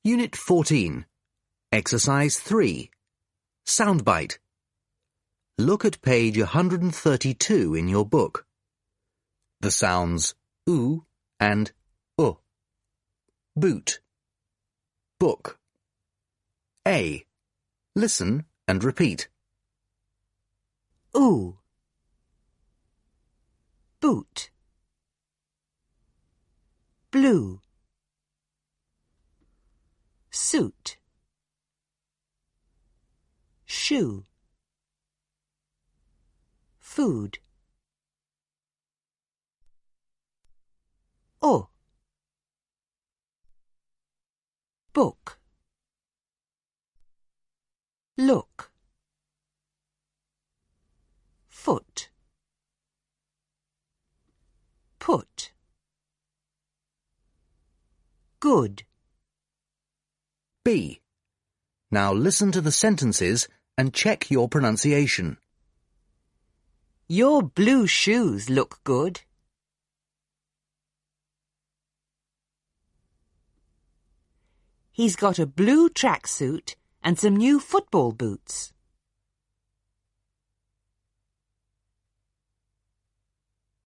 Unit 14. Exercise 3. Soundbite. Look at page 132 in your book. The sounds oo and u. Boot. Book. A. Listen and repeat. Oo. Boot. Blue. Suit. Shoe. Food. Book. Look. Foot. Put. Good. B. Now listen to the sentences and check your pronunciation. Your blue shoes look good. He's got a blue tracksuit and some new football boots.